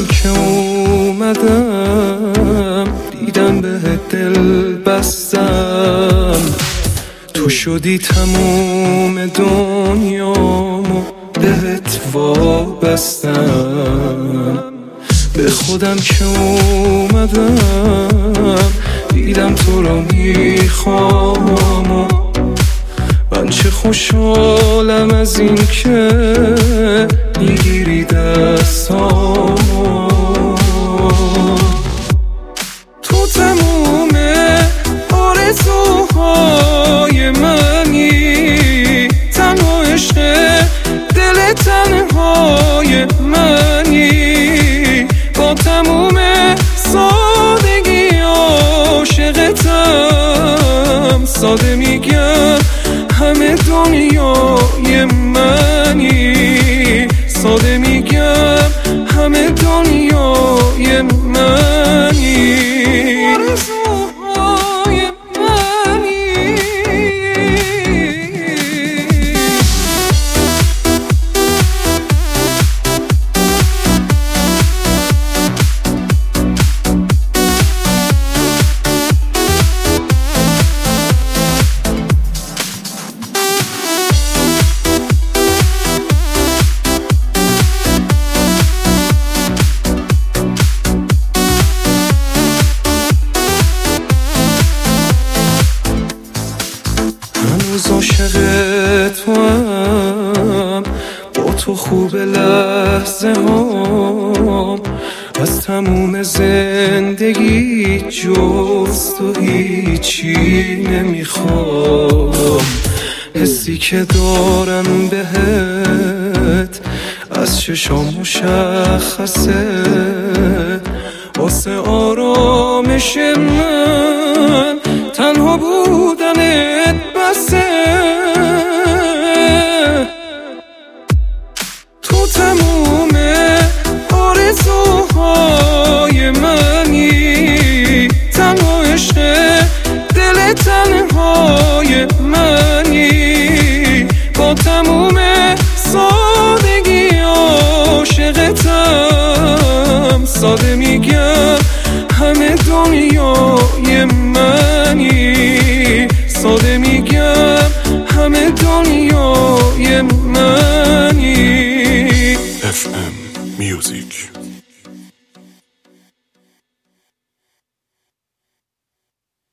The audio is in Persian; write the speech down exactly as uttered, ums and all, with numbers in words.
خودم که اومدم دیدم به دل بستم، تو شدی تموم دنیامو بهت وابستم. به خودم که اومدم دیدم تو رو میخوام و من چه خوشحالم از این که میگیری دستامو. تو تموم آرزوهای منی، تنها عشق دل تنهای منی، با تموم سادگی عاشقتم. ساده میگم همه دنیای منی، ساده میگم همه دنیای منی، آرزوهای منی. هنوز عاشق توام، با تو خوب لحظه هام، از تموم زندگی جز تو هیچی نمیخوام. حسی که دارم بهت از چشام مشخصه، واسه آرامش من تنها بودنت بسه. تو تموم آرزوهای منی، تنها عشق دل تنهای منی، با تموم سادگی عاشقتم. ساده میگم همه دنیای منی، ساده میگم همه دنیای منی. اف ام Music